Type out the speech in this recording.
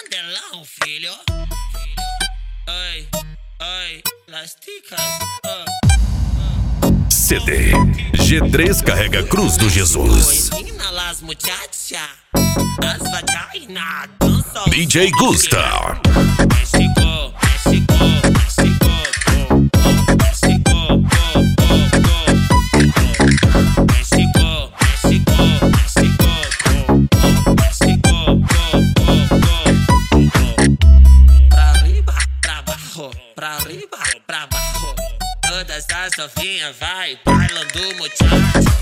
modelão, filho. Oi, oi, las ticas. CD G3 carrega Cruz do Jesus. Ensina las muchachas, as vagina, dança DJ Gusta. México, México, México, México, México, México, México. Pra arriba, pra abajo, pra arriba, pra abajo. Todas as novinhas vai bailando muchacho.